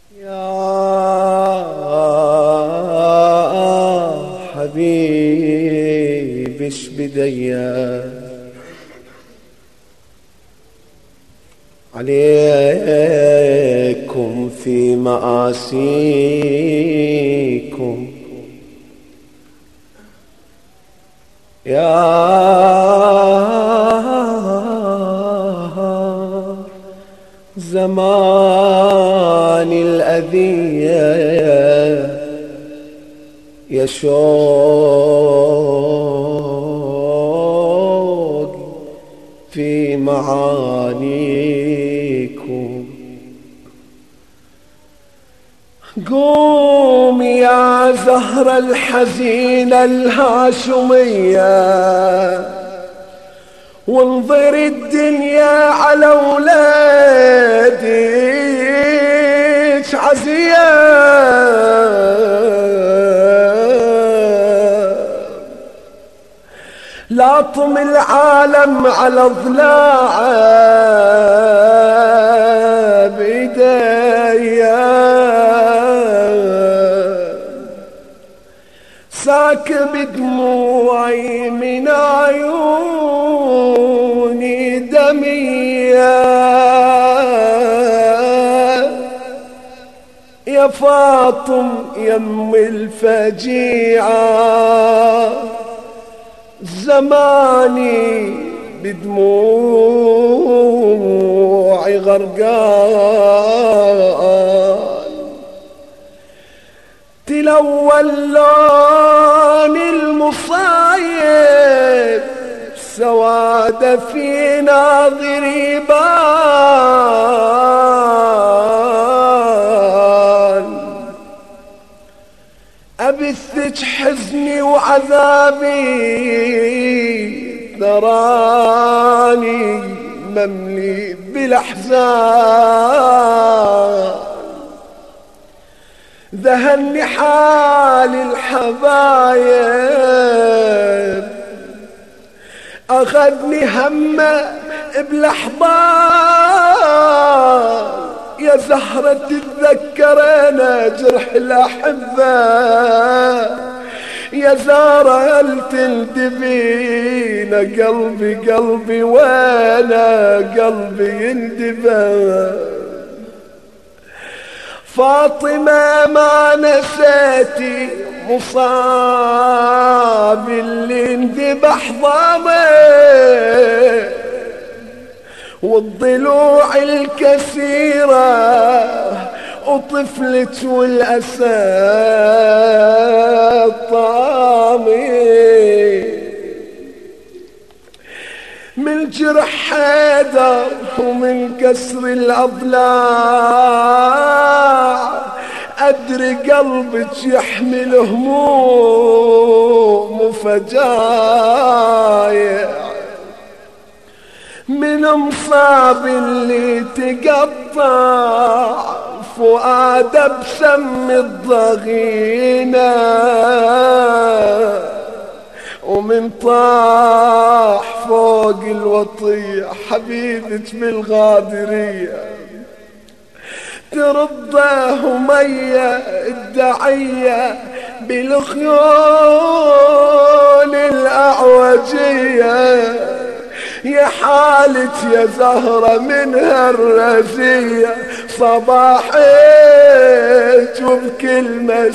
يا حبيبي اش بديا عليكم في مآسيكم يا زمان الأذية يا شوق في معانيكم. قوم يا زهرة الحزينة الهاشمية وانظر الدنيا على ولادك عزية. لاطم العالم على ضلاعه بإيديا ساكب دموعي من عيوني دمية. يا فاطم يم الفجيعة زماني بدموعي غرقان. تلوى اللون المصايب سواد في ناظري بان. أبثك حزني وعذابي ثراني مملي بالأحزان. ذهلني حال الحبايب أخذني همه بلحظات. يا زهرة تتذكرنا جرح الأحبة يا زهرة هل تندبين قلبي وانا قلبي يندبه. فاطمة ما نسيتي مصاب اللي انذبح ضامه والضلوع الكثيرة وطفلك والأسى طامي. من جرح حيدر ومن كسر الأضلاع أدري قلبك يحمل هموم وفجايع. من مصاب اللي تقطع فؤاد بسم الضغينة ومن طاح فوق الوطية حبيبك بالغادرية. ترضى همية الدعية بالخيول الأعوجية. يا حالك يا زهرة من هالرزية صباحك وبكل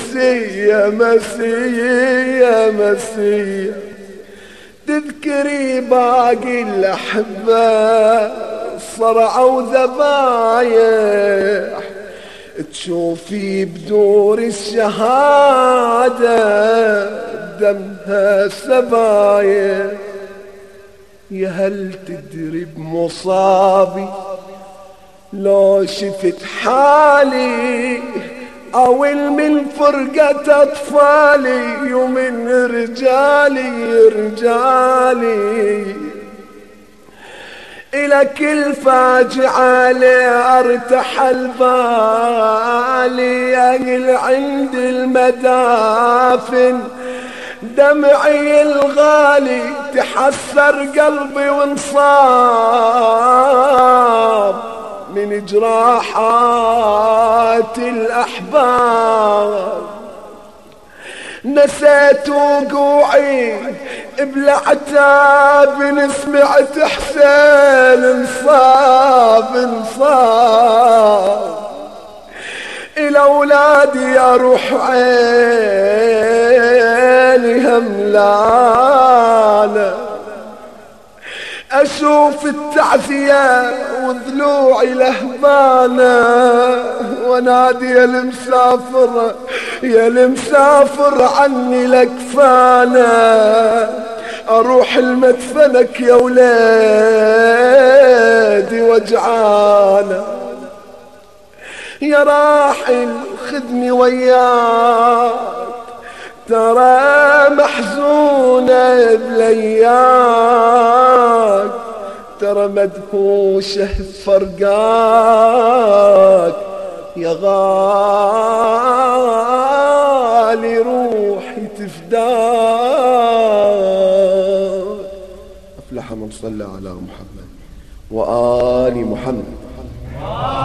مسية تذكري باقي الأحبة صرعوا ذبايح تشوفي بدور الشهادة دمها سبايح. يا هل تدري بمصابي لو شفت حالي أو من فرقة أطفالي ومن رجالي إلى كل فاجعة لأرتحل بالي أهل عند المدافن دمعي الغالي تحسر قلبي وانصاب من جراحات فات الأحباب، نسيت وقوعي بالعتاب، سمعت حسين انصاب إلى أولادي أروح عيني هملانة، أشوف التعزية وضلوعي لهبانة، ونادي يا المسافر يا المسافر عني لكفانة، أروح المدفنك يا ولادي وجعانة، يا راحل خذني وياك ترى محزونة بلياك، ترى مدهوشة فرقاك، يا غالي روحي تفداك. أفلح من صلى على محمد وآل محمد.